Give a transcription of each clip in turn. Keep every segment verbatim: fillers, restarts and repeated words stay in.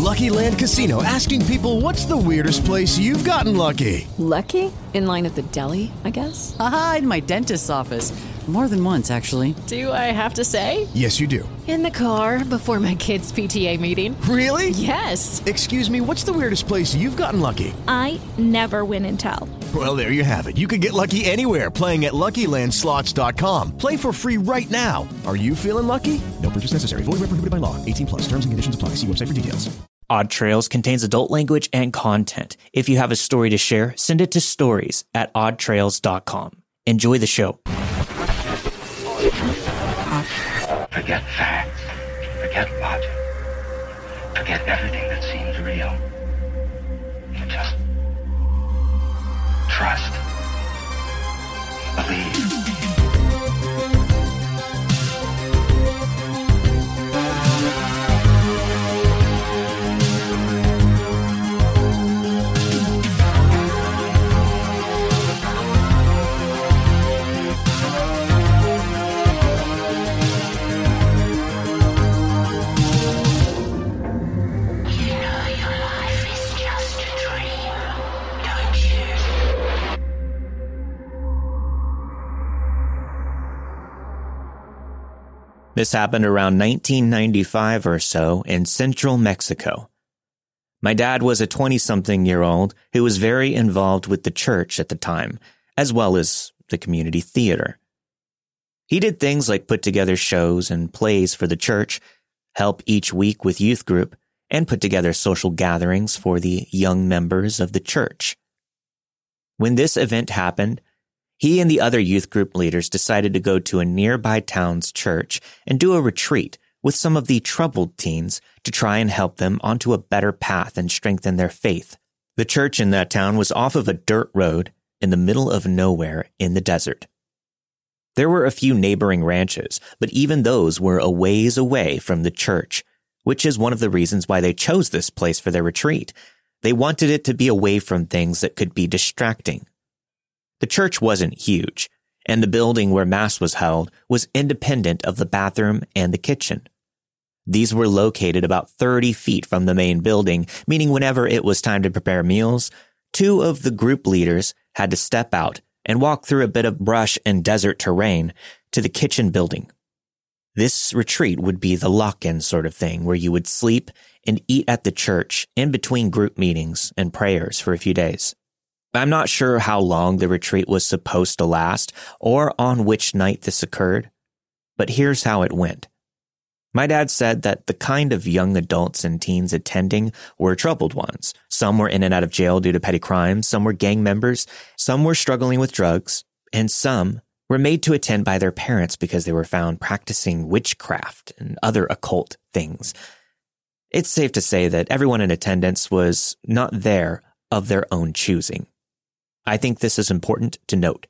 Lucky Land Casino, asking people, what's the weirdest place you've gotten lucky? Lucky? In line at the deli, I guess? Aha, in my dentist's office. More than once, actually. Do I have to say? Yes, you do. In the car before my kids' P T A meeting. Really? Yes. Excuse me, what's the weirdest place you've gotten lucky? I never win and tell. Well, there you have it. You can get lucky anywhere, playing at Lucky Land Slots dot com. Play for free right now. Are you feeling lucky? No purchase necessary. Void where prohibited by law. eighteen plus. Terms and conditions apply. See website for details. Odd Trails contains adult language and content. If you have a story to share, send it to stories at odd trails dot com. Enjoy the show. Forget facts. Forget logic. Forget everything that seems real. And just trust. Believe. This happened around nineteen ninety-five or so in central Mexico. My dad was a twenty-something-year-old who was very involved with the church at the time, as well as the community theater. He did things like put together shows and plays for the church, help each week with youth group, and put together social gatherings for the young members of the church. When this event happened, he and the other youth group leaders decided to go to a nearby town's church and do a retreat with some of the troubled teens to try and help them onto a better path and strengthen their faith. The church in that town was off of a dirt road in the middle of nowhere in the desert. There were a few neighboring ranches, but even those were a ways away from the church, which is one of the reasons why they chose this place for their retreat. They wanted it to be away from things that could be distracting. The church wasn't huge, and the building where Mass was held was independent of the bathroom and the kitchen. These were located about thirty feet from the main building, meaning whenever it was time to prepare meals, two of the group leaders had to step out and walk through a bit of brush and desert terrain to the kitchen building. This retreat would be the lock-in sort of thing where you would sleep and eat at the church in between group meetings and prayers for a few days. I'm not sure how long the retreat was supposed to last or on which night this occurred, but here's how it went. My dad said that the kind of young adults and teens attending were troubled ones. Some were in and out of jail due to petty crimes, some were gang members, some were struggling with drugs, and some were made to attend by their parents because they were found practicing witchcraft and other occult things. It's safe to say that everyone in attendance was not there of their own choosing. I think this is important to note.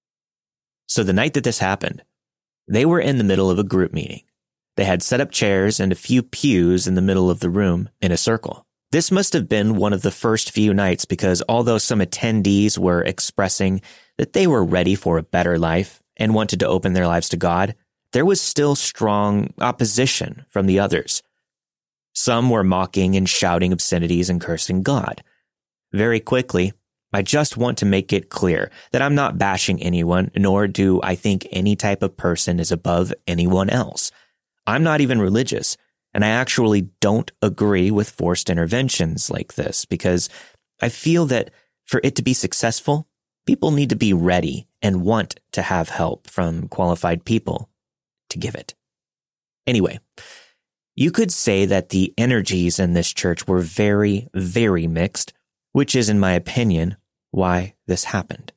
So the night that this happened, they were in the middle of a group meeting. They had set up chairs and a few pews in the middle of the room in a circle. This must have been one of the first few nights because although some attendees were expressing that they were ready for a better life and wanted to open their lives to God, there was still strong opposition from the others. Some were mocking and shouting obscenities and cursing God. Very quickly, I just want to make it clear that I'm not bashing anyone, nor do I think any type of person is above anyone else. I'm not even religious, and I actually don't agree with forced interventions like this because I feel that for it to be successful, people need to be ready and want to have help from qualified people to give it. Anyway, you could say that the energies in this church were very, very mixed, which is, in my opinion, why this happened.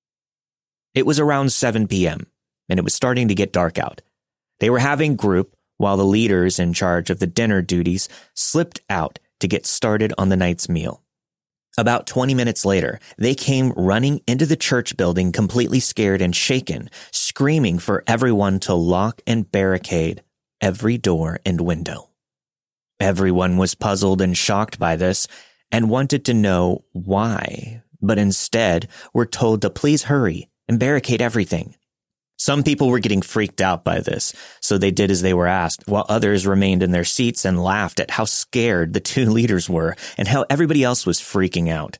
It was around seven p.m., and it was starting to get dark out. They were having group while the leaders in charge of the dinner duties slipped out to get started on the night's meal. About twenty minutes later, they came running into the church building completely scared and shaken, screaming for everyone to lock and barricade every door and window. Everyone was puzzled and shocked by this and wanted to know why, but instead were told to please hurry and barricade everything. Some people were getting freaked out by this, so they did as they were asked, while others remained in their seats and laughed at how scared the two leaders were and how everybody else was freaking out.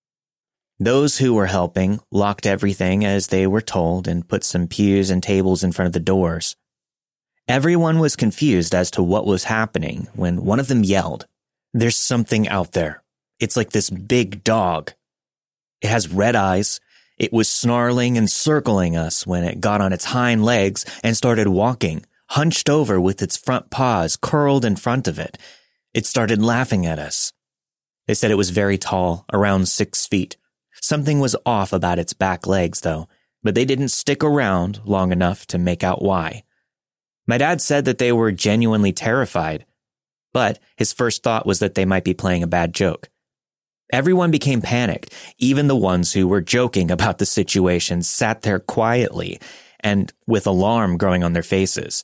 Those who were helping locked everything as they were told and put some pews and tables in front of the doors. Everyone was confused as to what was happening when one of them yelled, "There's something out there. It's like this big dog. It has red eyes. It was snarling and circling us when it got on its hind legs and started walking, hunched over with its front paws curled in front of it. It started laughing at us." They said it was very tall, around six feet. Something was off about its back legs, though, but they didn't stick around long enough to make out why. My dad said that they were genuinely terrified, but his first thought was that they might be playing a bad joke. Everyone became panicked. Even the ones who were joking about the situation sat there quietly and with alarm growing on their faces.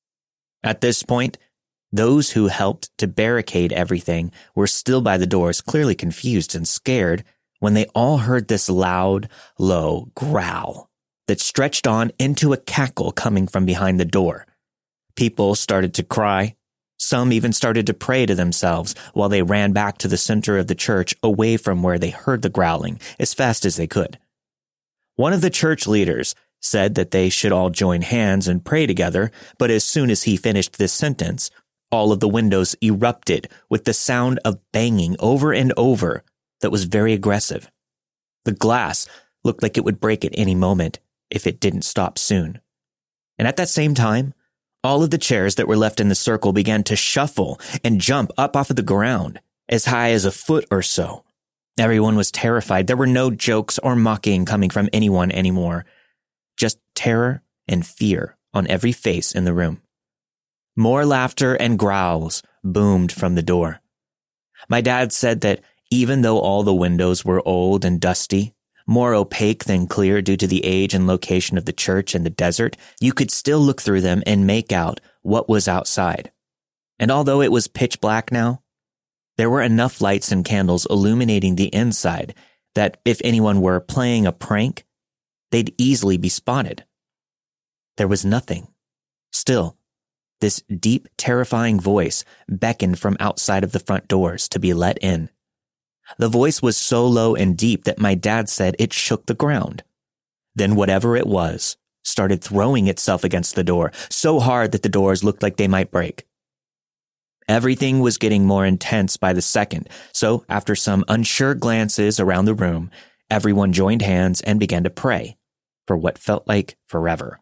At this point, those who helped to barricade everything were still by the doors, clearly confused and scared, when they all heard this loud, low growl that stretched on into a cackle coming from behind the door. People started to cry. Some even started to pray to themselves while they ran back to the center of the church away from where they heard the growling as fast as they could. One of the church leaders said that they should all join hands and pray together, but as soon as he finished this sentence, all of the windows erupted with the sound of banging over and over that was very aggressive. The glass looked like it would break at any moment if it didn't stop soon. And at that same time, all of the chairs that were left in the circle began to shuffle and jump up off of the ground, as high as a foot or so. Everyone was terrified. There were no jokes or mocking coming from anyone anymore. Just terror and fear on every face in the room. More laughter and growls boomed from the door. My dad said that even though all the windows were old and dusty, more opaque than clear due to the age and location of the church and the desert, you could still look through them and make out what was outside. And although it was pitch black now, there were enough lights and candles illuminating the inside that if anyone were playing a prank, they'd easily be spotted. There was nothing. Still, this deep, terrifying voice beckoned from outside of the front doors to be let in. The voice was so low and deep that my dad said it shook the ground. Then whatever it was started throwing itself against the door so hard that the doors looked like they might break. Everything was getting more intense by the second, so after some unsure glances around the room, everyone joined hands and began to pray for what felt like forever.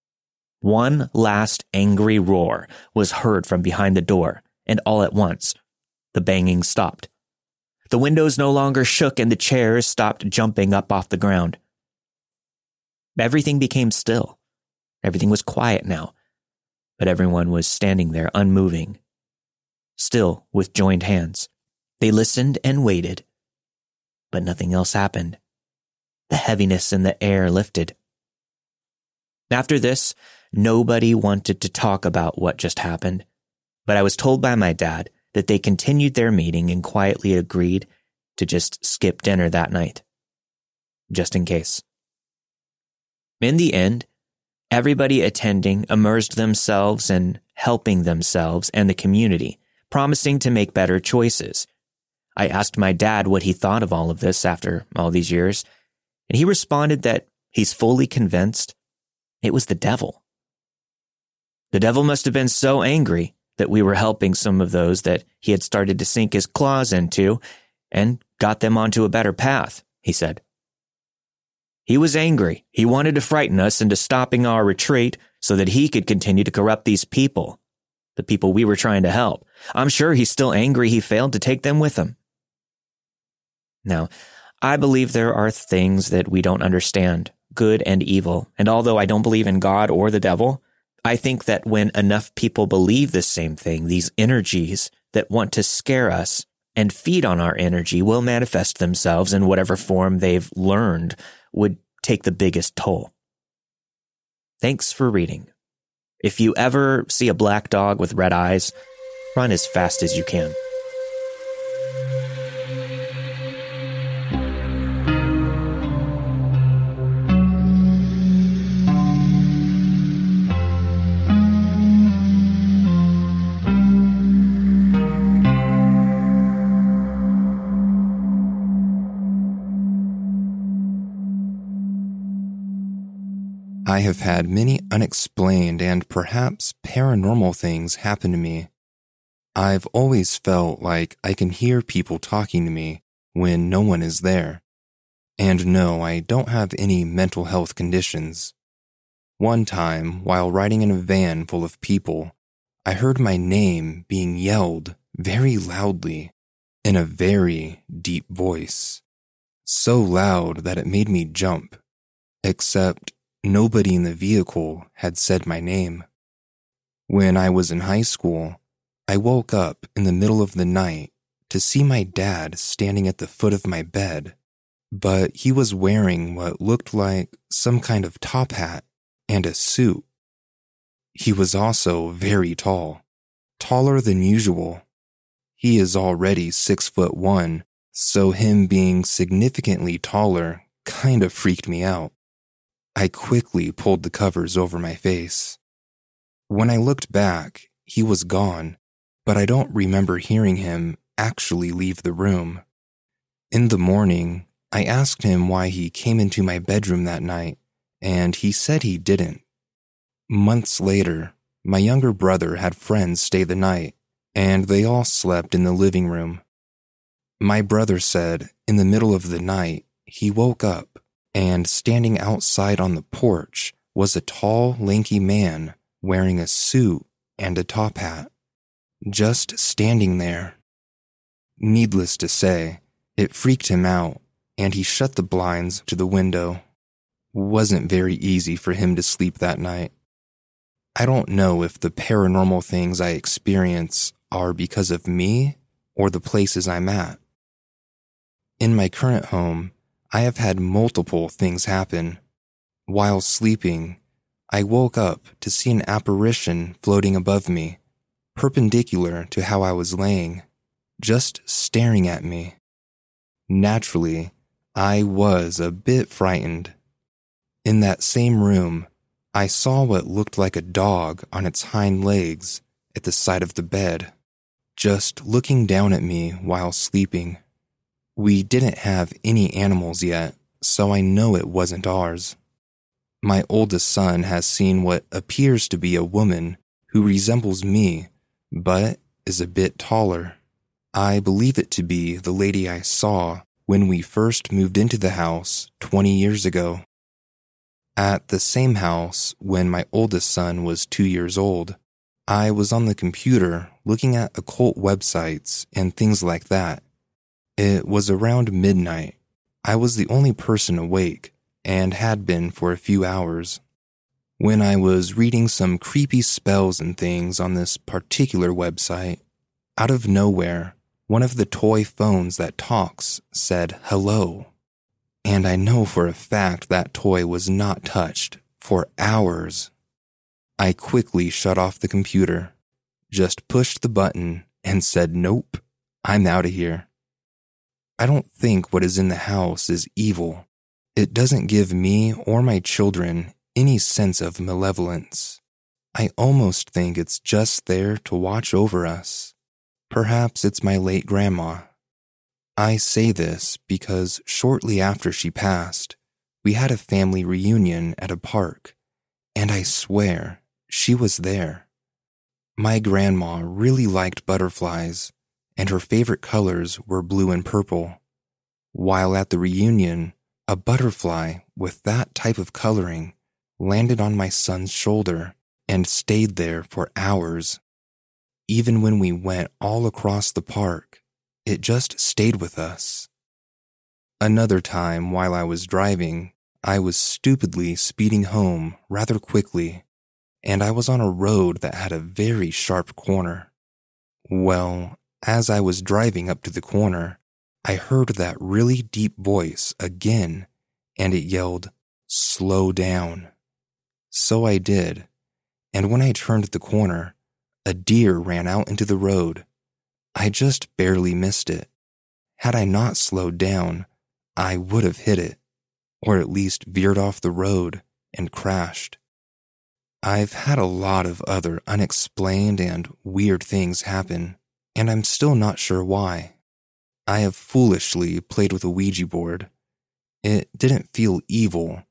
One last angry roar was heard from behind the door, and all at once, the banging stopped. The windows no longer shook and the chairs stopped jumping up off the ground. Everything became still. Everything was quiet now, but everyone was standing there unmoving, still with joined hands. They listened and waited, but nothing else happened. The heaviness in the air lifted. After this, nobody wanted to talk about what just happened, but I was told by my dad that they continued their meeting and quietly agreed to just skip dinner that night, just in case. In the end, everybody attending immersed themselves in helping themselves and the community, promising to make better choices. I asked my dad what he thought of all of this after all these years, and he responded that he's fully convinced it was the devil. The devil must have been so angry that we were helping some of those that he had started to sink his claws into and got them onto a better path, he said. He was angry. He wanted to frighten us into stopping our retreat so that he could continue to corrupt these people, the people we were trying to help. I'm sure he's still angry he failed to take them with him. Now, I believe there are things that we don't understand, good and evil, and although I don't believe in God or the devil, I think that when enough people believe the same thing, these energies that want to scare us and feed on our energy will manifest themselves in whatever form they've learned would take the biggest toll. Thanks for reading. If you ever see a black dog with red eyes, run as fast as you can. I have had many unexplained and perhaps paranormal things happen to me. I've always felt like I can hear people talking to me when no one is there. And no, I don't have any mental health conditions. One time, while riding in a van full of people, I heard my name being yelled very loudly in a very deep voice. So loud that it made me jump, except nobody in the vehicle had said my name. When I was in high school, I woke up in the middle of the night to see my dad standing at the foot of my bed, but he was wearing what looked like some kind of top hat and a suit. He was also very tall, taller than usual. He is already six foot one, so him being significantly taller kind of freaked me out. I quickly pulled the covers over my face. When I looked back, he was gone, but I don't remember hearing him actually leave the room. In the morning, I asked him why he came into my bedroom that night, and he said he didn't. Months later, my younger brother had friends stay the night, and they all slept in the living room. My brother said in the middle of the night, he woke up, and standing outside on the porch was a tall, lanky man wearing a suit and a top hat, just standing there. Needless to say, it freaked him out, and he shut the blinds to the window. Wasn't very easy for him to sleep that night. I don't know if the paranormal things I experience are because of me or the places I'm at. In my current home, I have had multiple things happen. While sleeping, I woke up to see an apparition floating above me, perpendicular to how I was laying, just staring at me. Naturally, I was a bit frightened. In that same room, I saw what looked like a dog on its hind legs at the side of the bed, just looking down at me while sleeping. We didn't have any animals yet, so I know it wasn't ours. My oldest son has seen what appears to be a woman who resembles me, but is a bit taller. I believe it to be the lady I saw when we first moved into the house twenty years ago. At the same house, when my oldest son was two years old, I was on the computer looking at occult websites and things like that. It was around midnight. I was the only person awake and had been for a few hours. When I was reading some creepy spells and things on this particular website, out of nowhere, one of the toy phones that talks said hello. And I know for a fact that toy was not touched for hours. I quickly shut off the computer, just pushed the button, and said, nope, I'm out of here. I don't think what is in the house is evil. It doesn't give me or my children any sense of malevolence. I almost think it's just there to watch over us. Perhaps it's my late grandma. I say this because shortly after she passed, we had a family reunion at a park, and I swear she was there. My grandma really liked butterflies, and her favorite colors were blue and purple. While at the reunion, a butterfly with that type of coloring landed on my son's shoulder and stayed there for hours. Even when we went all across the park, it just stayed with us. Another time while I was driving, I was stupidly speeding home rather quickly, and I was on a road that had a very sharp corner. Well, as I was driving up to the corner, I heard that really deep voice again, and it yelled, "Slow down." So I did, and when I turned the corner, a deer ran out into the road. I just barely missed it. Had I not slowed down, I would have hit it, or at least veered off the road and crashed. I've had a lot of other unexplained and weird things happen, and I'm still not sure why. I have foolishly played with a Ouija board. It didn't feel evil,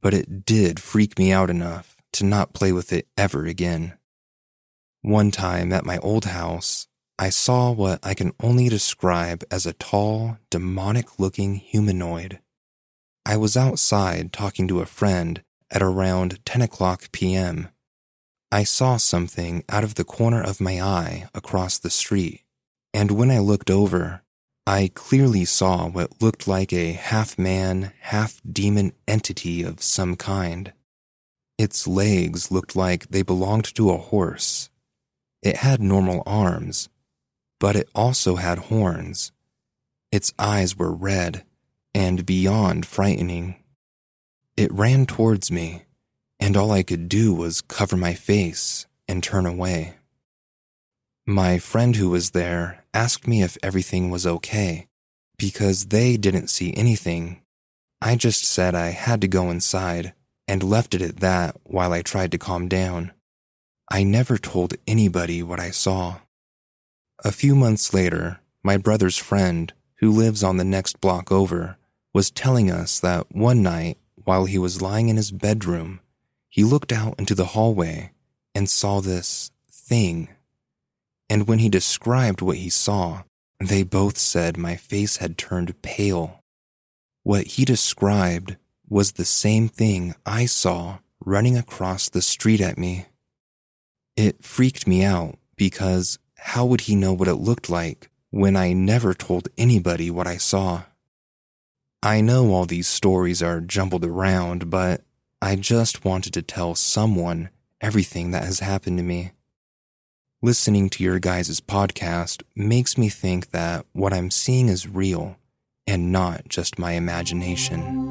but it did freak me out enough to not play with it ever again. One time at my old house, I saw what I can only describe as a tall, demonic-looking humanoid. I was outside talking to a friend at around ten o'clock p.m. I saw something out of the corner of my eye across the street, and when I looked over, I clearly saw what looked like a half-man, half-demon entity of some kind. Its legs looked like they belonged to a horse. It had normal arms, but it also had horns. Its eyes were red and beyond frightening. It ran towards me, and all I could do was cover my face and turn away. My friend who was there asked me if everything was okay, because they didn't see anything. I just said I had to go inside and left it at that while I tried to calm down. I never told anybody what I saw. A few months later, my brother's friend, who lives on the next block over, was telling us that one night, while he was lying in his bedroom, he looked out into the hallway and saw this thing. And when he described what he saw, they both said my face had turned pale. What he described was the same thing I saw running across the street at me. It freaked me out because how would he know what it looked like when I never told anybody what I saw? I know all these stories are jumbled around, but I just wanted to tell someone everything that has happened to me. Listening to your guys' podcast makes me think that what I'm seeing is real and not just my imagination.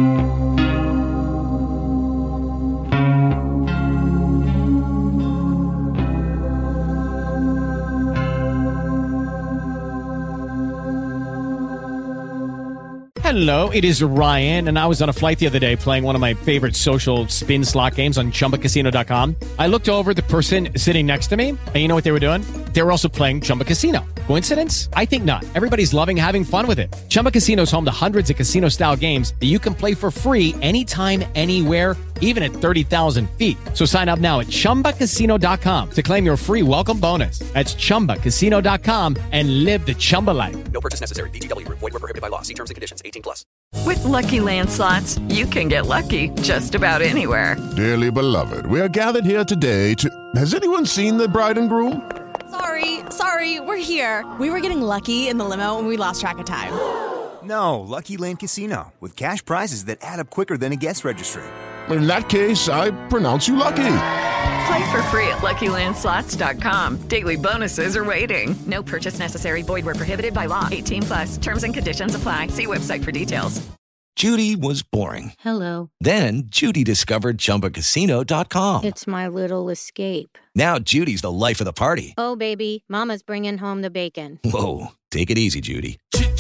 Hello, it is Ryan, and I was on a flight the other day playing one of my favorite social spin slot games on Chumba Casino dot com. I looked over at the person sitting next to me, and you know what they were doing? They were also playing Chumba Casino. Coincidence? I think not. Everybody's loving having fun with it. Chumba Casino is home to hundreds of casino-style games that you can play for free anytime, anywhere, even at thirty thousand feet. So sign up now at Chumba Casino dot com to claim your free welcome bonus. That's Chumba Casino dot com and live the Chumba life. No purchase necessary. V G W. Void where prohibited by law. See terms and conditions. eighteen plus. With Lucky Land Slots, you can get lucky just about anywhere. Dearly beloved, we are gathered here today to... Has anyone seen the bride and groom? Sorry, sorry, we're here. We were getting lucky in the limo and we lost track of time. No, Lucky Land Casino, with cash prizes that add up quicker than a guest registry. In that case, I pronounce you lucky. Play for free at Lucky Land Slots dot com. Daily bonuses are waiting. No purchase necessary. Void where prohibited by law. eighteen plus. Terms and conditions apply. See website for details. Judy was boring. Hello. Then Judy discovered Chumba Casino dot com. It's my little escape. Now Judy's the life of the party. Oh, baby, mama's bringing home the bacon. Whoa, take it easy, Judy.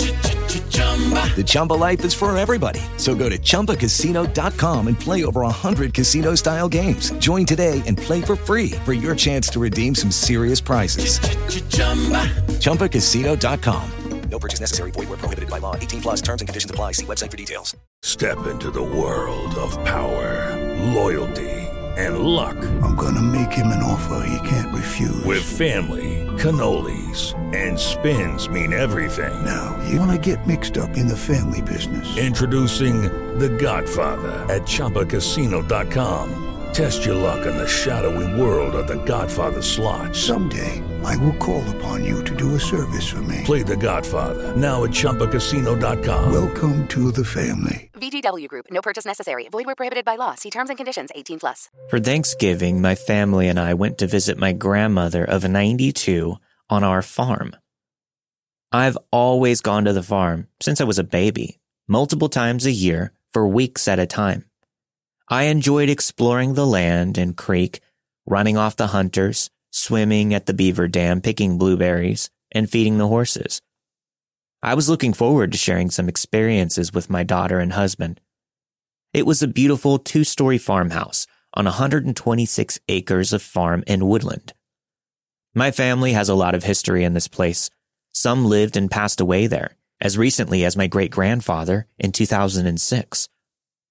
The Chumba life is for everybody. So go to Chumba Casino dot com and play over one hundred casino-style games. Join today and play for free for your chance to redeem some serious prizes. Chumba Casino dot com. No purchase necessary. Void where prohibited by law. eighteen plus. Terms and conditions apply. See website for details. Step into the world of power, loyalty, and luck. I'm gonna make him an offer he can't refuse. With family, cannolis, and spins mean everything. Now, you wanna get mixed up in the family business. Introducing The Godfather at Chumba Casino dot com. Test your luck in the shadowy world of The Godfather slot. Someday, I will call upon you to do a service for me. Play The Godfather, now at Chumba Casino dot com. Welcome to the family. V G W Group. No purchase necessary. Void where prohibited by law. See terms and conditions. eighteen plus. For Thanksgiving, my family and I went to visit my grandmother of ninety-two on our farm. I've always gone to the farm since I was a baby, multiple times a year for weeks at a time. I enjoyed exploring the land and creek, running off the hunters, swimming at the beaver dam, picking blueberries, and feeding the horses. I was looking forward to sharing some experiences with my daughter and husband. It was a beautiful two-story farmhouse on one hundred twenty-six acres of farm and woodland. My family has a lot of history in this place. Some lived and passed away there, as recently as my great-grandfather in two thousand six.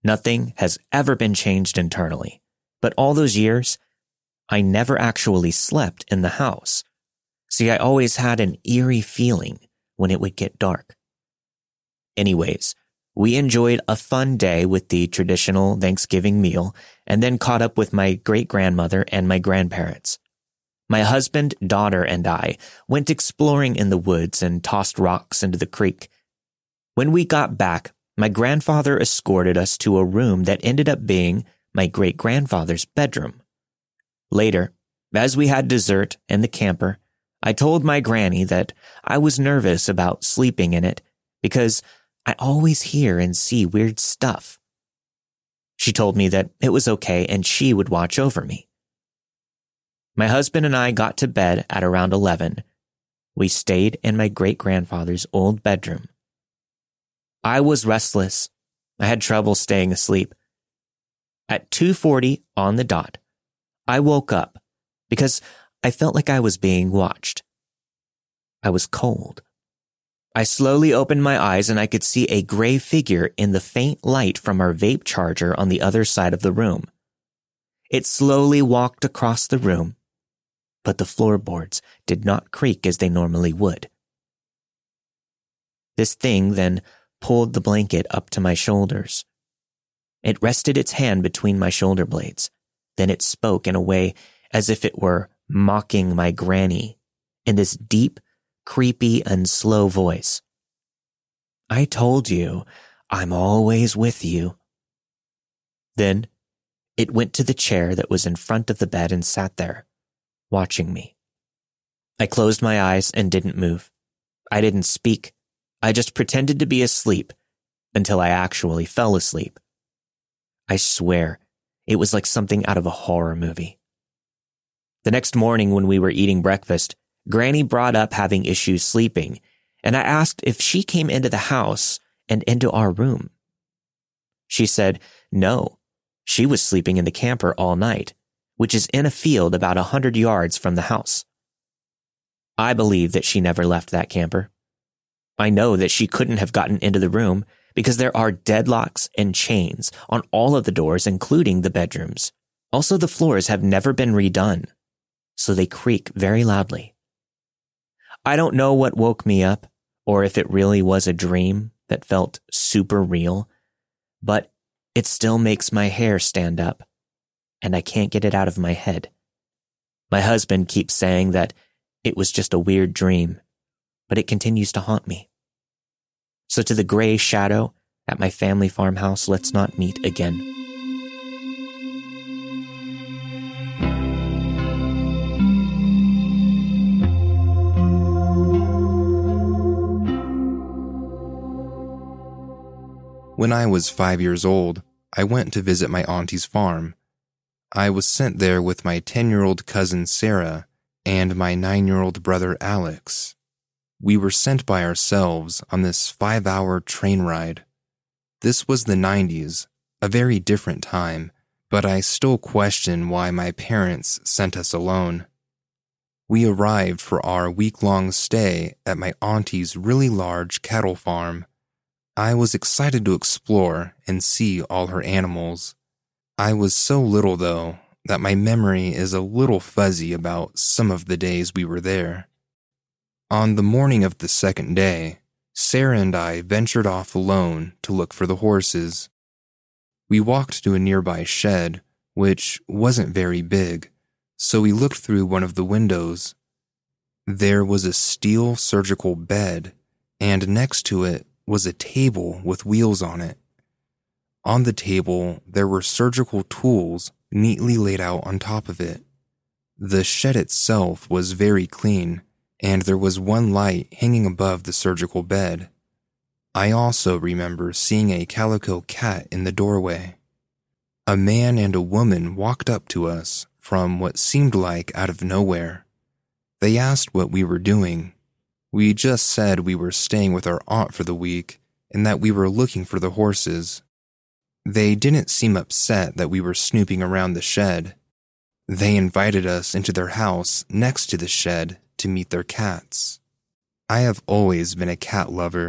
Nothing has ever been changed internally, but all those years, I never actually slept in the house. See, I always had an eerie feeling when it would get dark. Anyways, we enjoyed a fun day with the traditional Thanksgiving meal and then caught up with my great-grandmother and my grandparents. My husband, daughter, and I went exploring in the woods and tossed rocks into the creek. When we got back, my grandfather escorted us to a room that ended up being my great-grandfather's bedroom. Later, as we had dessert in the camper, I told my granny that I was nervous about sleeping in it because I always hear and see weird stuff. She told me that it was okay and she would watch over me. My husband and I got to bed at around eleven. We stayed in my great-grandfather's old bedroom. I was restless. I had trouble staying asleep. At two forty on the dot, I woke up because I felt like I was being watched. I was cold. I slowly opened my eyes and I could see a gray figure in the faint light from our vape charger on the other side of the room. It slowly walked across the room, but the floorboards did not creak as they normally would. This thing then pulled the blanket up to my shoulders. It rested its hand between my shoulder blades. Then it spoke in a way as if it were mocking my granny in this deep, creepy, and slow voice. I told you, I'm always with you. Then it went to the chair that was in front of the bed and sat there, watching me. I closed my eyes and didn't move. I didn't speak. I just pretended to be asleep until I actually fell asleep. I swear, it was like something out of a horror movie. The next morning when we were eating breakfast, Granny brought up having issues sleeping, and I asked if she came into the house and into our room. She said no, she was sleeping in the camper all night, which is in a field about a hundred yards from the house. I believe that she never left that camper. I know that she couldn't have gotten into the room because there are deadlocks and chains on all of the doors, including the bedrooms. Also, the floors have never been redone, so they creak very loudly. I don't know what woke me up or if it really was a dream that felt super real, but it still makes my hair stand up, and I can't get it out of my head. My husband keeps saying that it was just a weird dream, but it continues to haunt me. So to the gray shadow at my family farmhouse, let's not meet again. When I was five years old, I went to visit my auntie's farm. I was sent there with my ten-year-old cousin Sarah and my nine-year-old brother Alex. We were sent by ourselves on this five-hour train ride. This was the nineties, a very different time, but I still question why my parents sent us alone. We arrived for our week-long stay at my auntie's really large cattle farm. I was excited to explore and see all her animals. I was so little, though, that my memory is a little fuzzy about some of the days we were there. On the morning of the second day, Sarah and I ventured off alone to look for the horses. We walked to a nearby shed, which wasn't very big, so we looked through one of the windows. There was a steel surgical bed, and next to it was a table with wheels on it. On the table, there were surgical tools neatly laid out on top of it. The shed itself was very clean, and there was one light hanging above the surgical bed. I also remember seeing a calico cat in the doorway. A man and a woman walked up to us from what seemed like out of nowhere. They asked what we were doing. We just said we were staying with our aunt for the week and that we were looking for the horses. They didn't seem upset that we were snooping around the shed. They invited us into their house next to the shed to meet their cats. I have always been a cat lover,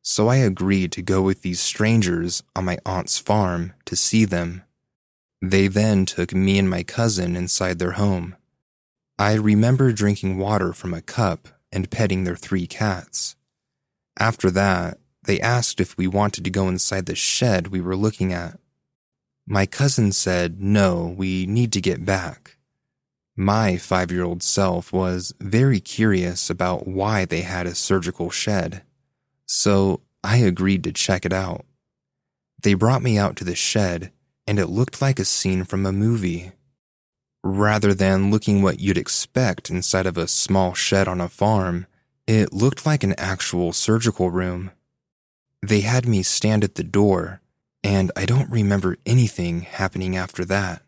so I agreed to go with these strangers on my aunt's farm to see them. They then took me and my cousin inside their home. I remember drinking water from a cup and petting their three cats. After that, they asked if we wanted to go inside the shed we were looking at. My cousin said, no, we need to get back. My five-year-old self was very curious about why they had a surgical shed, so I agreed to check it out. They brought me out to the shed, and it looked like a scene from a movie. Rather than looking what you'd expect inside of a small shed on a farm, it looked like an actual surgical room. They had me stand at the door, and I don't remember anything happening after that.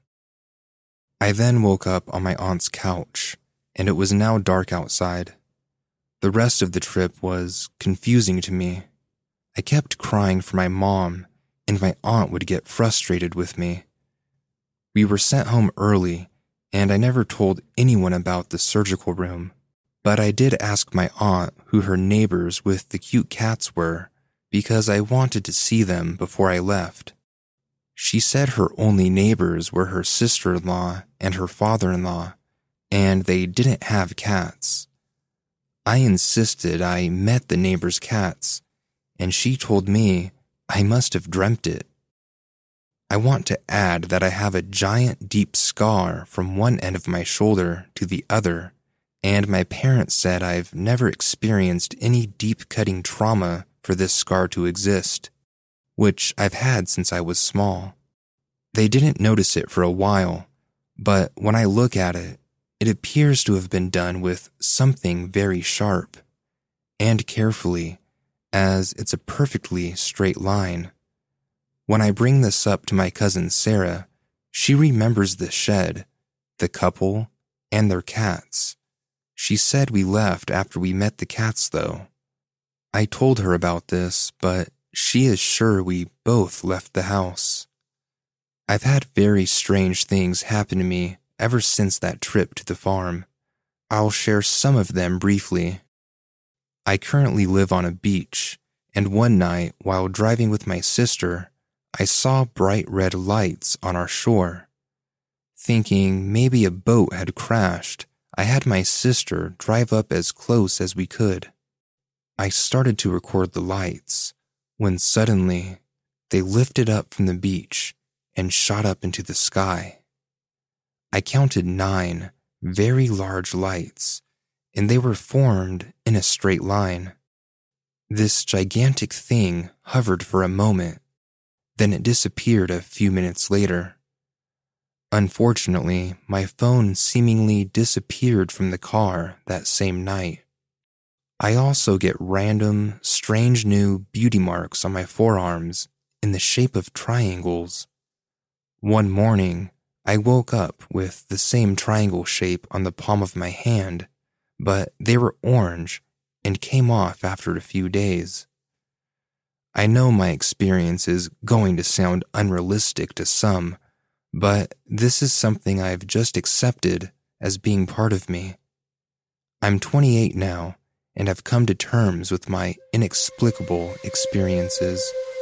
I then woke up on my aunt's couch, and it was now dark outside. The rest of the trip was confusing to me. I kept crying for my mom, and my aunt would get frustrated with me. We were sent home early, and I never told anyone about the surgical room, but I did ask my aunt who her neighbors with the cute cats were, because I wanted to see them before I left. She said her only neighbors were her sister-in-law and her father-in-law, and they didn't have cats. I insisted I met the neighbors' cats, and she told me I must have dreamt it. I want to add that I have a giant deep scar from one end of my shoulder to the other, and my parents said I've never experienced any deep-cutting trauma for this scar to exist, which I've had since I was small. They didn't notice it for a while, but when I look at it, it appears to have been done with something very sharp and carefully, as it's a perfectly straight line. When I bring this up to my cousin Sarah, she remembers the shed, the couple, and their cats. She said we left after we met the cats, though. I told her about this, but she is sure we both left the house. I've had very strange things happen to me ever since that trip to the farm. I'll share some of them briefly. I currently live on a beach, and one night while driving with my sister, I saw bright red lights on our shore. Thinking maybe a boat had crashed, I had my sister drive up as close as we could. I started to record the lights, when suddenly they lifted up from the beach and shot up into the sky. I counted nine very large lights, and they were formed in a straight line. This gigantic thing hovered for a moment, then it disappeared a few minutes later. Unfortunately, my phone seemingly disappeared from the car that same night. I also get random, strange new beauty marks on my forearms in the shape of triangles. One morning, I woke up with the same triangle shape on the palm of my hand, but they were orange and came off after a few days. I know my experience is going to sound unrealistic to some, but this is something I've just accepted as being part of me. I'm twenty-eight now, and I've come to terms with my inexplicable experiences.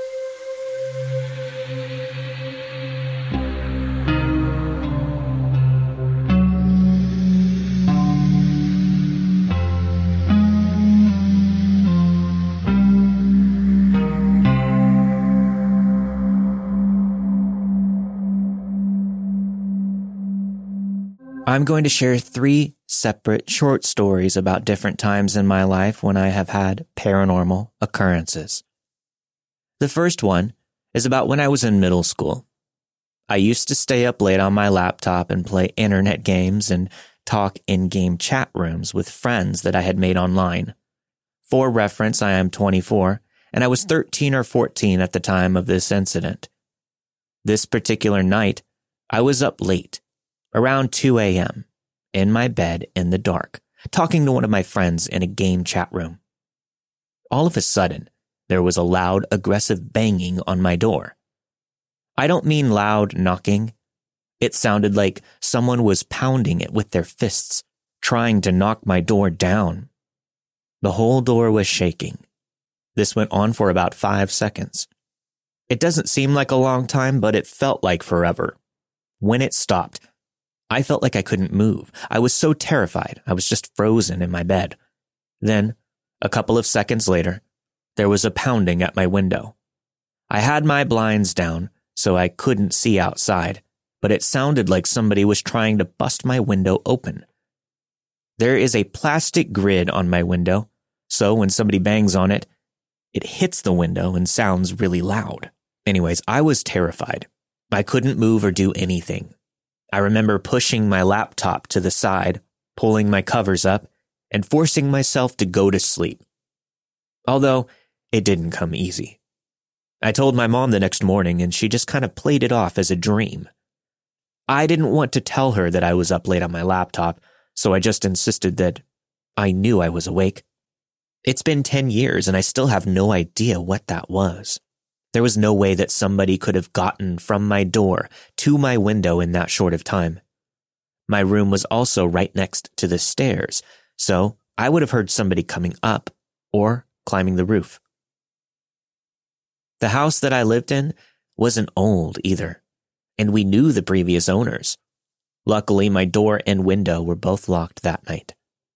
I'm going to share three separate short stories about different times in my life when I have had paranormal occurrences. The first one is about when I was in middle school. I used to stay up late on my laptop and play internet games and talk in-game chat rooms with friends that I had made online. For reference, I am twenty-four, and I was thirteen or fourteen at the time of this incident. This particular night, I was up late, around two a.m., in my bed in the dark, talking to one of my friends in a game chat room. All of a sudden, there was a loud, aggressive banging on my door. I don't mean loud knocking. It sounded like someone was pounding it with their fists, trying to knock my door down. The whole door was shaking. This went on for about five seconds. It doesn't seem like a long time, but it felt like forever. When it stopped, I felt like I couldn't move. I was so terrified, I was just frozen in my bed. Then, a couple of seconds later, there was a pounding at my window. I had my blinds down, so I couldn't see outside, but it sounded like somebody was trying to bust my window open. There is a plastic grid on my window, so when somebody bangs on it, it hits the window and sounds really loud. Anyways, I was terrified. I couldn't move or do anything. I remember pushing my laptop to the side, pulling my covers up, and forcing myself to go to sleep. Although, it didn't come easy. I told my mom the next morning, and she just kind of played it off as a dream. I didn't want to tell her that I was up late on my laptop, so I just insisted that I knew I was awake. It's been ten years, and I still have no idea what that was. There was no way that somebody could have gotten from my door to my window in that short of time. My room was also right next to the stairs, so I would have heard somebody coming up or climbing the roof. The house that I lived in wasn't old either, and we knew the previous owners. Luckily, my door and window were both locked that night.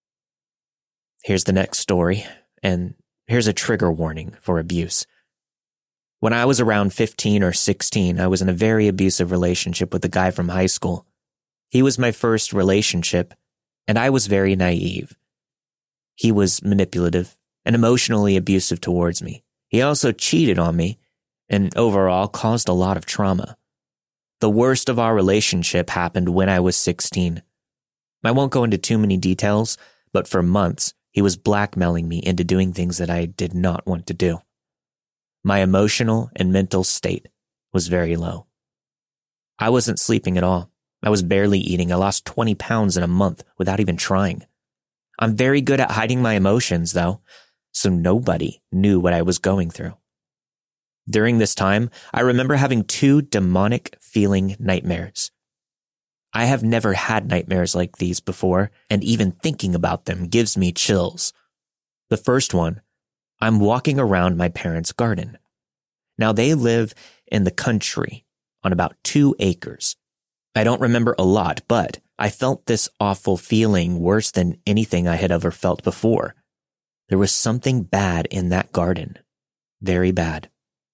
Here's the next story, and here's a trigger warning for abuse. When I was around fifteen or sixteen, I was in a very abusive relationship with a guy from high school. He was my first relationship, and I was very naive. He was manipulative and emotionally abusive towards me. He also cheated on me and overall caused a lot of trauma. The worst of our relationship happened when I was sixteen. I won't go into too many details, but for months, he was blackmailing me into doing things that I did not want to do. My emotional and mental state was very low. I wasn't sleeping at all. I was barely eating. I lost twenty pounds in a month without even trying. I'm very good at hiding my emotions, though, so nobody knew what I was going through. During this time, I remember having two demonic-feeling nightmares. I have never had nightmares like these before, and even thinking about them gives me chills. The first one, I'm walking around my parents' garden. Now, they live in the country on about two acres. I don't remember a lot, but I felt this awful feeling worse than anything I had ever felt before. There was something bad in that garden. Very bad.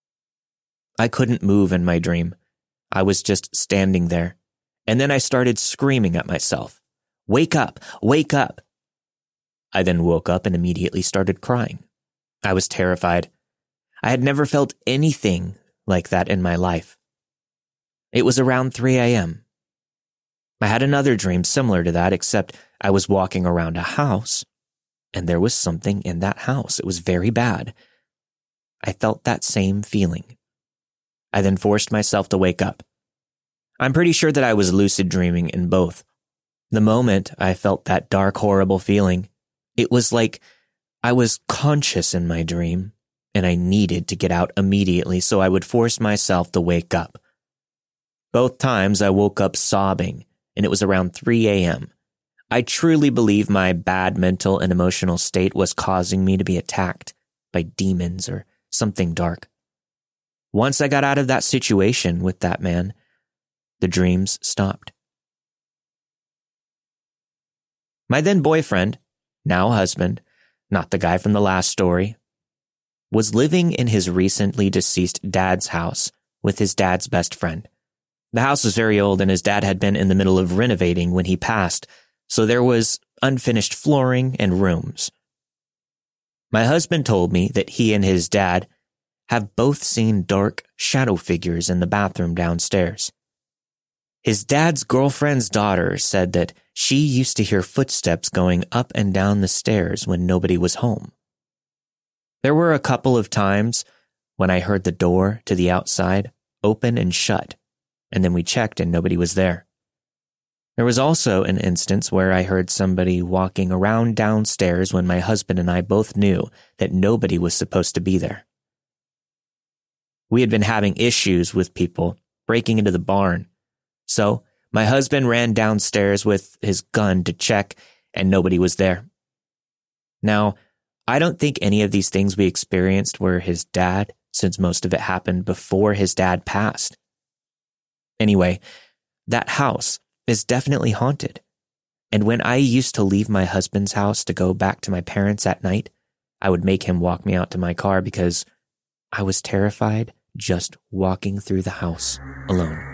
I couldn't move in my dream. I was just standing there. And then I started screaming at myself. Wake up! Wake up! I then woke up and immediately started crying. I was terrified. I had never felt anything like that in my life. It was around three a.m. I had another dream similar to that, except I was walking around a house, and there was something in that house. It was very bad. I felt that same feeling. I then forced myself to wake up. I'm pretty sure that I was lucid dreaming in both. The moment I felt that dark, horrible feeling, it was like I was conscious in my dream, and I needed to get out immediately, so I would force myself to wake up. Both times I woke up sobbing, and it was around three a.m. I truly believe my bad mental and emotional state was causing me to be attacked by demons or something dark. Once I got out of that situation with that man, the dreams stopped. My then boyfriend, now husband, not the guy from the last story, was living in his recently deceased dad's house with his dad's best friend. The house was very old and his dad had been in the middle of renovating when he passed, so there was unfinished flooring and rooms. My husband told me that he and his dad have both seen dark shadow figures in the bathroom downstairs. His dad's girlfriend's daughter said that she used to hear footsteps going up and down the stairs when nobody was home. There were a couple of times when I heard the door to the outside open and shut, and then we checked and nobody was there. There was also an instance where I heard somebody walking around downstairs when my husband and I both knew that nobody was supposed to be there. We had been having issues with people breaking into the barn, so my husband ran downstairs with his gun to check, and nobody was there. Now, I don't think any of these things we experienced were his dad, since most of it happened before his dad passed. Anyway, that house is definitely haunted. And when I used to leave my husband's house to go back to my parents at night, I would make him walk me out to my car because I was terrified just walking through the house alone.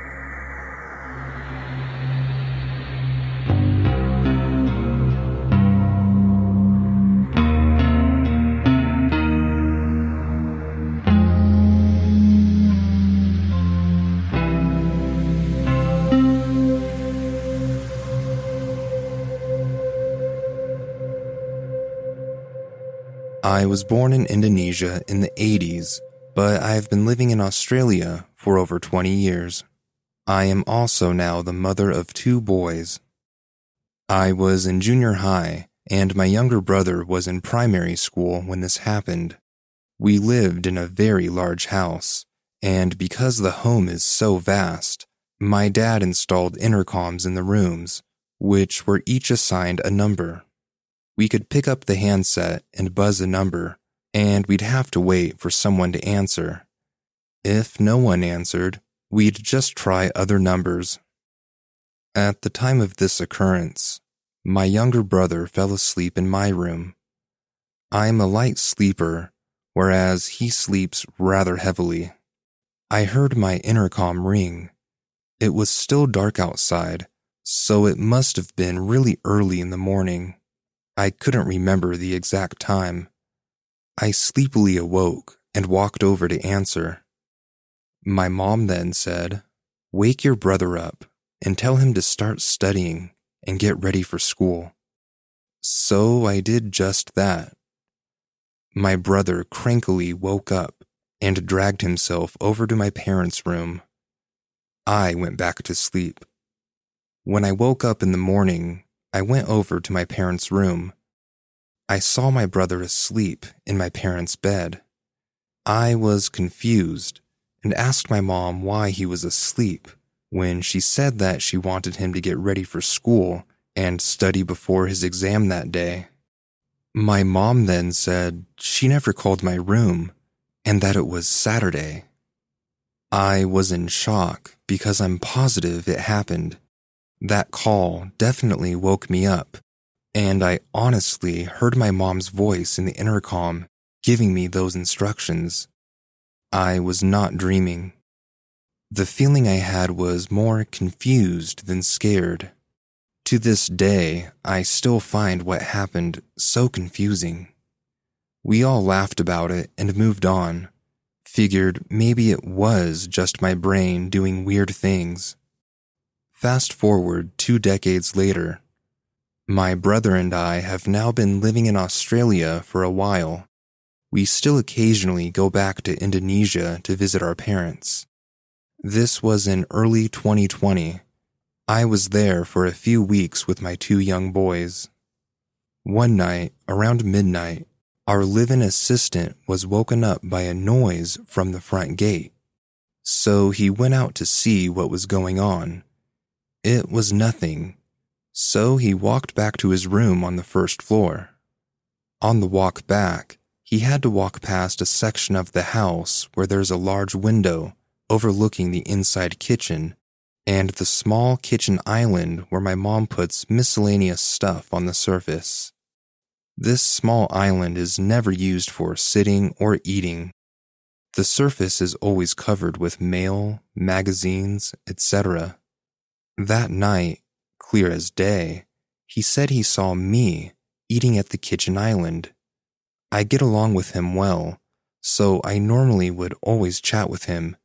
I was born in Indonesia in the eighties, but I have been living in Australia for over twenty years. I am also now the mother of two boys. I was in junior high, and my younger brother was in primary school when this happened. We lived in a very large house, and because the home is so vast, my dad installed intercoms in the rooms, which were each assigned a number. We could pick up the handset and buzz a number, and we'd have to wait for someone to answer. If no one answered, we'd just try other numbers. At the time of this occurrence, my younger brother fell asleep in my room. I'm a light sleeper, whereas he sleeps rather heavily. I heard my intercom ring. It was still dark outside, so it must have been really early in the morning. I couldn't remember the exact time. I sleepily awoke and walked over to answer. My mom then said, "Wake your brother up and tell him to start studying and get ready for school." So I did just that. My brother crankily woke up and dragged himself over to my parents' room. I went back to sleep. When I woke up in the morning, I went over to my parents' room. I saw my brother asleep in my parents' bed. I was confused and asked my mom why he was asleep when she said that she wanted him to get ready for school and study before his exam that day. My mom then said she never called my room and that it was Saturday. I was in shock because I'm positive it happened. That call definitely woke me up, and I honestly heard my mom's voice in the intercom giving me those instructions. I was not dreaming. The feeling I had was more confused than scared. To this day, I still find what happened so confusing. We all laughed about it and moved on, figured maybe it was just my brain doing weird things. Fast forward two decades later, my brother and I have now been living in Australia for a while. We still occasionally go back to Indonesia to visit our parents. This was in early twenty twenty. I was there for a few weeks with my two young boys. One night, around midnight, our live-in assistant was woken up by a noise from the front gate. So he went out to see what was going on. It was nothing, so he walked back to his room on the first floor. On the walk back, he had to walk past a section of the house where there's a large window overlooking the inside kitchen and the small kitchen island where my mom puts miscellaneous stuff on the surface. This small island is never used for sitting or eating. The surface is always covered with mail, magazines, et cetera. That night, clear as day, he said he saw me eating at the kitchen island. I get along with him well, so I normally would always chat with him.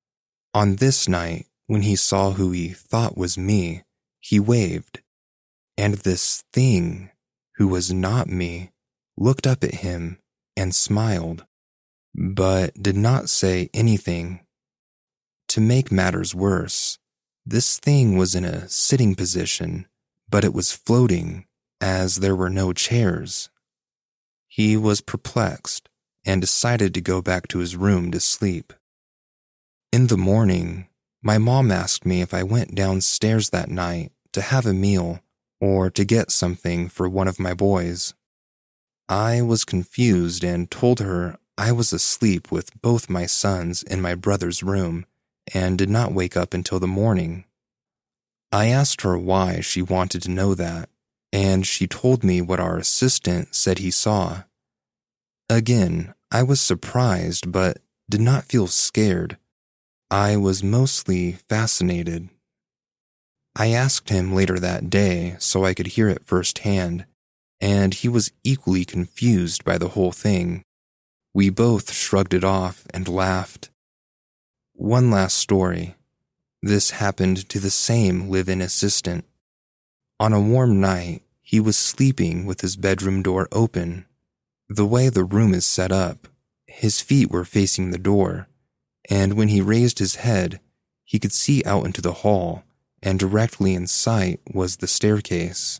On this night, when he saw who he thought was me, he waved, and this thing, who was not me, looked up at him and smiled, but did not say anything. To make matters worse, this thing was in a sitting position, but it was floating, as there were no chairs. He was perplexed and decided to go back to his room to sleep. In the morning, my mom asked me if I went downstairs that night to have a meal or to get something for one of my boys. I was confused and told her I was asleep with both my sons in my brother's room and did not wake up until the morning. I asked her why she wanted to know that, and she told me what our assistant said he saw. Again, I was surprised but did not feel scared. I was mostly fascinated. I asked him later that day so I could hear it firsthand, and he was equally confused by the whole thing. We both shrugged it off and laughed. One last story. This happened to the same live-in assistant. On a warm night, he was sleeping with his bedroom door open. The way the room is set up, his feet were facing the door, and when he raised his head, he could see out into the hall, and directly in sight was the staircase.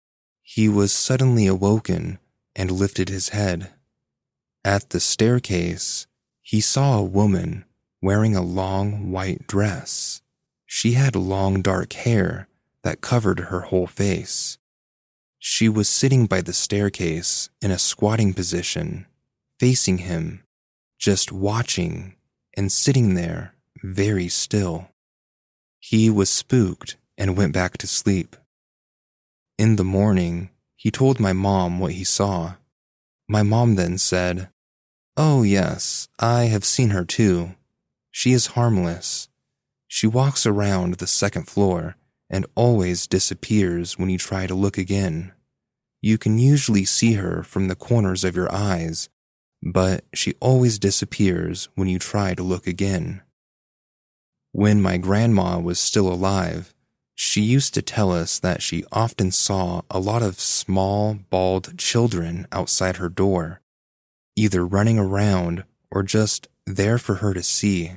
He was suddenly awoken and lifted his head. At the staircase, he saw a woman wearing a long white dress. She had long dark hair that covered her whole face. She was sitting by the staircase in a squatting position, facing him, just watching and sitting there very still. He was spooked and went back to sleep. In the morning, he told my mom what he saw. My mom then said, "Oh yes, I have seen her too. She is harmless. She walks around the second floor and always disappears when you try to look again. You can usually see her from the corners of your eyes, but she always disappears when you try to look again." When my grandma was still alive, she used to tell us that she often saw a lot of small, bald children outside her door, either running around or just there for her to see.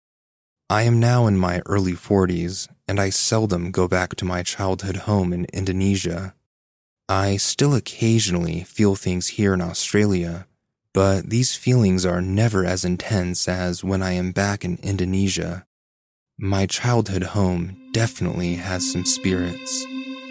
I am now in my early forties, and I seldom go back to my childhood home in Indonesia. I still occasionally feel things here in Australia, but these feelings are never as intense as when I am back in Indonesia. My childhood home definitely has some spirits.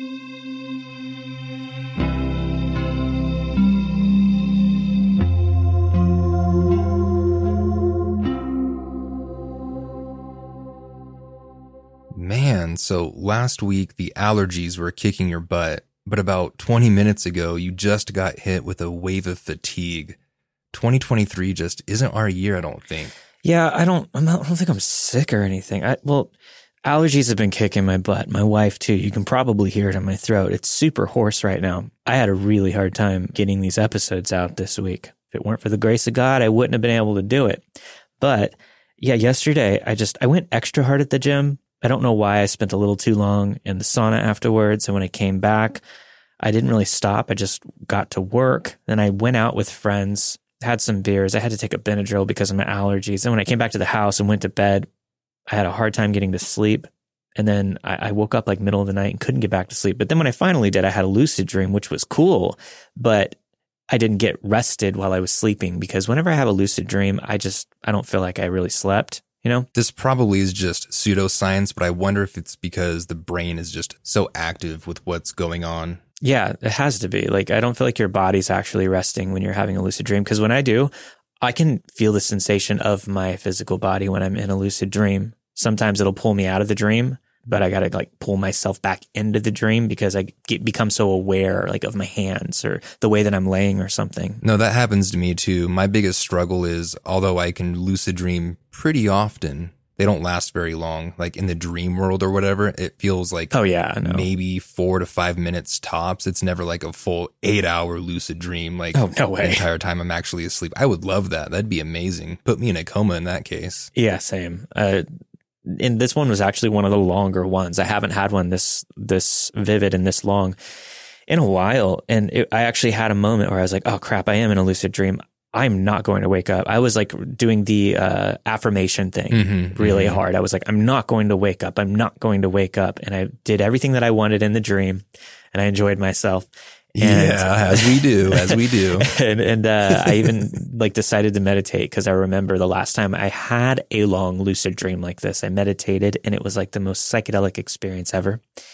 Man, so last week the allergies were kicking your butt, but about twenty minutes ago you just got hit with a wave of fatigue. twenty twenty-three just isn't our year, I don't think. Yeah, I don't, I'm not, I don't think I'm sick or anything. I, well, allergies have been kicking my butt. My wife too. You can probably hear it in my throat. It's super hoarse right now. I had a really hard time getting these episodes out this week. If it weren't for the grace of God, I wouldn't have been able to do it. But yeah, yesterday I just, I went extra hard at the gym. I don't know why. I spent a little too long in the sauna afterwards. And when I came back, I didn't really stop. I just got to work. Then I went out with friends, had some beers. I had to take a Benadryl because of my allergies. And when I came back to the house and went to bed, I had a hard time getting to sleep. And then I, I woke up like middle of the night and couldn't get back to sleep. But then when I finally did, I had a lucid dream, which was cool, but I didn't get rested while I was sleeping because whenever I have a lucid dream, I just, I don't feel like I really slept. You know, this probably is just pseudoscience, but I wonder if it's because the brain is just so active with what's going on. Yeah, it has to be. Like, I don't feel like your body's actually resting when you're having a lucid dream. Because when I do, I can feel the sensation of my physical body when I'm in a lucid dream. Sometimes it'll pull me out of the dream, but I got to like pull myself back into the dream because I get, become so aware like of my hands or the way that I'm laying or something. No, that happens to me too. My biggest struggle is, although I can lucid dream pretty often, they don't last very long. Like in the dream world or whatever, it feels like oh yeah, no. maybe four to five minutes tops. It's never like a full eight hour lucid dream. Like oh, no way. The entire time I'm actually asleep. I would love that. That'd be amazing. Put me in a coma in that case. Yeah, same. Uh, and this one was actually one of the longer ones. I haven't had one this this vivid and this long in a while. And it, I actually had a moment where I was like, oh crap, I am in a lucid dream. I'm not going to wake up. I was like doing the uh, affirmation thing mm-hmm, really mm-hmm. hard. I was like, I'm not going to wake up. I'm not going to wake up. And I did everything that I wanted in the dream and I enjoyed myself. And, yeah, as we do, as we do. and and uh, I even like decided to meditate because I remember the last time I had a long lucid dream like this. I meditated and it was like the most psychedelic experience ever.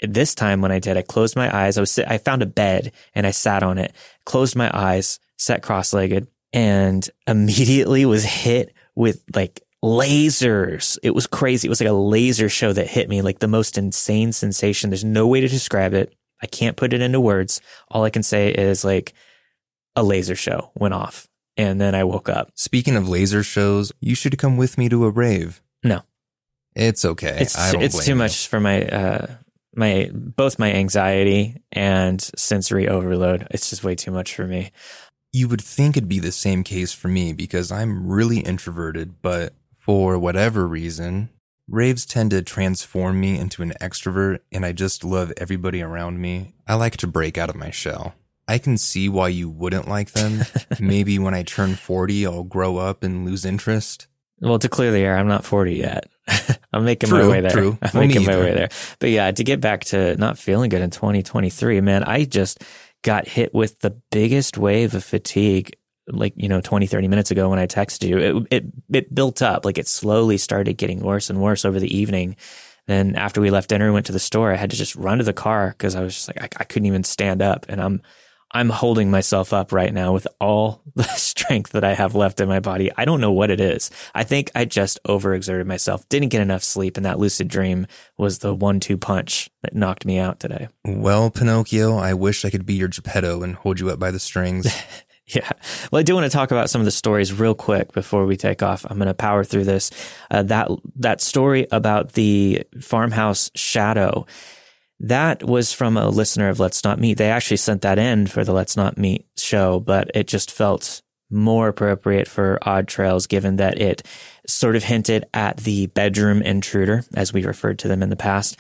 this time when I did, I closed my eyes. I was sit- I found a bed and I sat on it, closed my eyes, sat cross-legged, and immediately was hit with like lasers. It was crazy. It was like a laser show that hit me, like the most insane sensation. There's no way to describe it. I can't put it into words. All I can say is like a laser show went off, and then I woke up. Speaking of laser shows, you should come with me to a rave. No. It's okay. It's, I don't it's blame too you. much for my, uh, my, both my anxiety and sensory overload. It's just way too much for me. You would think it'd be the same case for me because I'm really introverted, but for whatever reason, raves tend to transform me into an extrovert, and I just love everybody around me. I like to break out of my shell. I can see why you wouldn't like them. Maybe when I turn forty, I'll grow up and lose interest. Well, to clear the air, I'm not forty yet. I'm making true, my way there. True. I'm well, making my either. way there. But yeah, to get back to not feeling good in twenty twenty-three, man, I just got hit with the biggest wave of fatigue, like, you know, twenty, thirty minutes ago when I texted you. It, it, it built up, like it slowly started getting worse and worse over the evening. Then after we left dinner and went to the store, I had to just run to the car because I was just like, I, I couldn't even stand up. And I'm, I'm holding myself up right now with all the strength that I have left in my body. I don't know what it is. I think I just overexerted myself, didn't get enough sleep, and that lucid dream was the one two punch that knocked me out today. Well, Pinocchio, I wish I could be your Geppetto and hold you up by the strings. Yeah. Well, I do want to talk about some of the stories real quick before we take off. I'm going to power through this. Uh, that that story about the farmhouse shadow, that was from a listener of Let's Not Meet. They actually sent that in for the Let's Not Meet show, but it just felt more appropriate for Odd Trails, given that it sort of hinted at the bedroom intruder, as we referred to them in the past.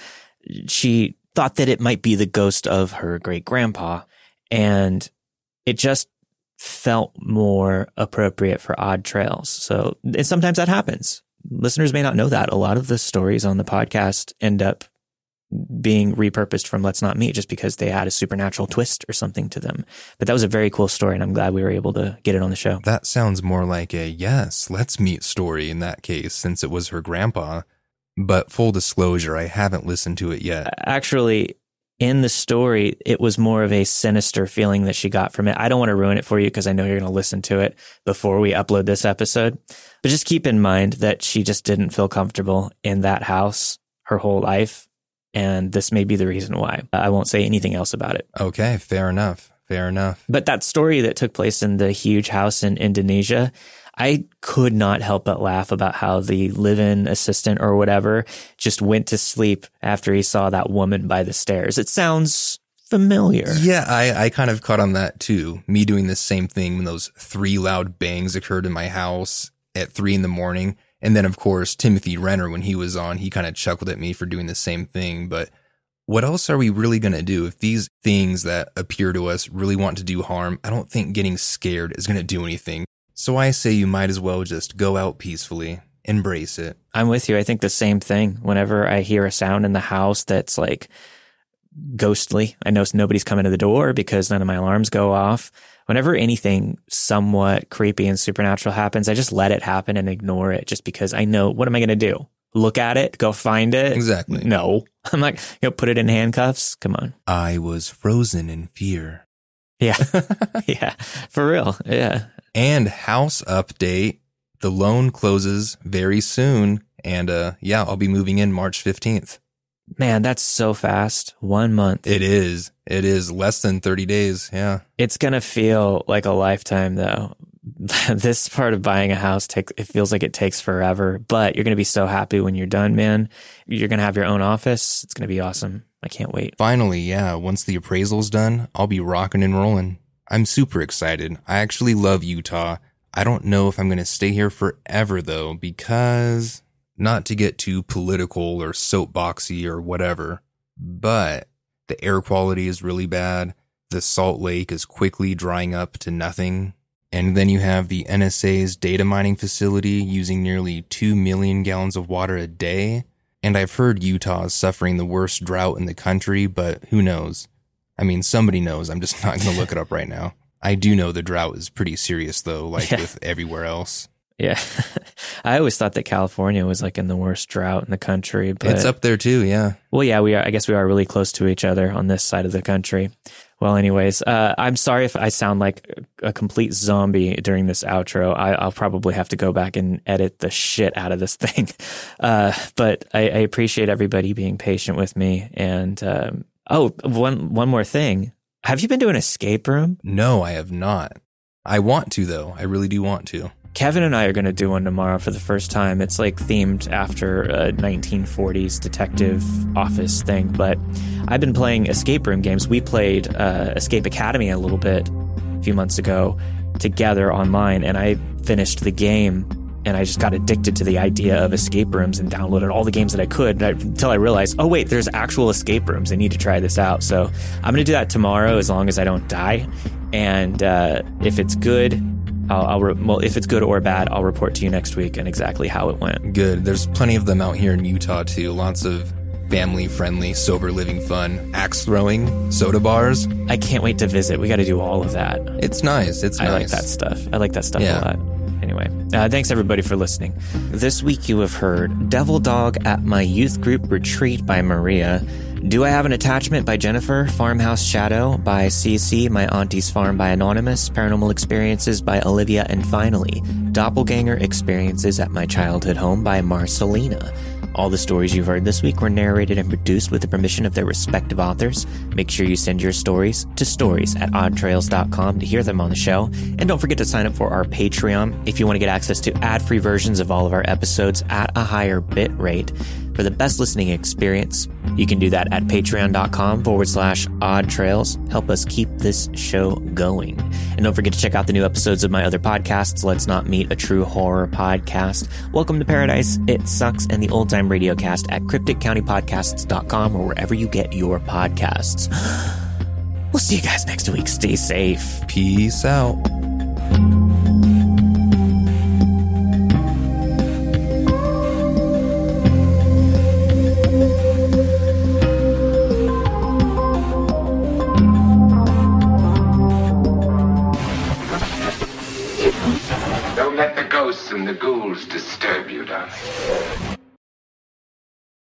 She thought that it might be the ghost of her great grandpa, and it just felt more appropriate for Odd Trails. So and sometimes that happens. Listeners may not know that. A lot of the stories on the podcast end up being repurposed from Let's Not Meet just because they had a supernatural twist or something to them. But that was a very cool story, and I'm glad we were able to get it on the show. That sounds more like a yes, let's meet story in that case, since it was her grandpa. But full disclosure, I haven't listened to it yet. Actually, in the story, it was more of a sinister feeling that she got from it. I don't want to ruin it for you because I know you're going to listen to it before we upload this episode. But just keep in mind that she just didn't feel comfortable in that house her whole life. And this may be the reason why. I won't say anything else about it. Okay, fair enough. Fair enough. But that story that took place in the huge house in Indonesia, I could not help but laugh about how the live-in assistant or whatever just went to sleep after he saw that woman by the stairs. It sounds familiar. Yeah, I, I kind of caught on that too. Me doing the same thing when those three loud bangs occurred in my house at three in the morning. And then, of course, Timothy Renner, when he was on, he kind of chuckled at me for doing the same thing. But what else are we really going to do? If these things that appear to us really want to do harm, I don't think getting scared is going to do anything. So I say you might as well just go out peacefully, embrace it. I'm with you. I think the same thing. Whenever I hear a sound in the house that's like ghostly, I know nobody's coming to the door because none of my alarms go off. Whenever anything somewhat creepy and supernatural happens, I just let it happen and ignore it just because I know, what am I going to do? Look at it? Go find it? Exactly. No. I'm like, you know, put it in handcuffs? Come on. I was frozen in fear. Yeah. Yeah. For real. Yeah. And house update. The loan closes very soon. And uh, yeah, I'll be moving in March fifteenth. Man, that's so fast. One month. It is. It is less than thirty days. Yeah. It's going to feel like a lifetime, though. This part of buying a house, take, it feels like it takes forever, but you're going to be so happy when you're done, man. You're going to have your own office. It's going to be awesome. I can't wait. Finally, yeah. Once the appraisal's done, I'll be rocking and rolling. I'm super excited. I actually love Utah. I don't know if I'm going to stay here forever, though, because... not to get too political or soapboxy or whatever, but the air quality is really bad. The Salt Lake is quickly drying up to nothing. And then you have the N S A's data mining facility using nearly two million gallons of water a day. And I've heard Utah is suffering the worst drought in the country, but who knows? I mean, somebody knows. I'm just not going to look it up right now. I do know the drought is pretty serious, though, like yeah. with everywhere else. Yeah. I always thought that California was like in the worst drought in the country. But, it's up there too, yeah. Well, yeah, we are. I guess we are really close to each other on this side of the country. Well, anyways, uh, I'm sorry if I sound like a complete zombie during this outro. I, I'll probably have to go back and edit the shit out of this thing. Uh, but I, I appreciate everybody being patient with me. And um, oh, one one more thing. Have you been to an escape room? No, I have not. I want to, though. I really do want to. Kevin and I are going to do one tomorrow for the first time. It's like themed after a nineteen forties detective office thing, but I've been playing escape room games. We played uh, Escape Academy a little bit a few months ago together online, and I finished the game, and I just got addicted to the idea of escape rooms and downloaded all the games that I could until I realized, oh wait, there's actual escape rooms. I need to try this out. So I'm going to do that tomorrow as long as I don't die. And uh, if it's good... I'll, I'll re- well, if it's good or bad, I'll report to you next week and exactly how it went. Good. There's plenty of them out here in Utah, too. Lots of family-friendly, sober living fun. Axe throwing, soda bars. I can't wait to visit. We got to do all of that. It's nice. It's I nice. I like that stuff. I like that stuff yeah. a lot. Anyway, uh, thanks everybody for listening. This week you have heard Devil Dog at My Youth Group Retreat by Maria, Do I Have an Attachment by Jennifer, Farmhouse Shadow by C C, My Auntie's Farm by Anonymous, Paranormal Experiences by Olivia, and finally, Doppelganger Experiences at My Childhood Home by Marcelina. All the stories you've heard this week were narrated and produced with the permission of their respective authors. Make sure you send your stories to stories at odd trails dot com to hear them on the show. And don't forget to sign up for our Patreon if you want to get access to ad-free versions of all of our episodes at a higher bit rate. For the best listening experience, you can do that at patreon.com forward slash odd trails. Help us keep this show going. And don't forget to check out the new episodes of my other podcasts, Let's Not Meet, a True Horror Podcast, Welcome to Paradise, It Sucks, and the Old Time Radio Cast at cryptic county podcasts dot com or wherever you get your podcasts. We'll see you guys next week. Stay safe. Peace out. Don't let the ghosts and the ghouls disturb you, darling.